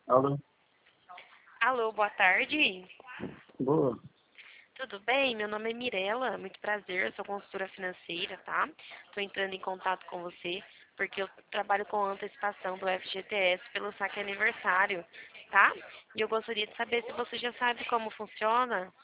Alô? Alô, boa tarde. Boa. Tudo bem? Meu nome é Mirela, muito prazer, eu sou consultora financeira, tá? Estou entrando em contato com você porque eu trabalho com antecipação do FGTS pelo saque aniversário, tá? E eu gostaria de saber se você já sabe como funciona.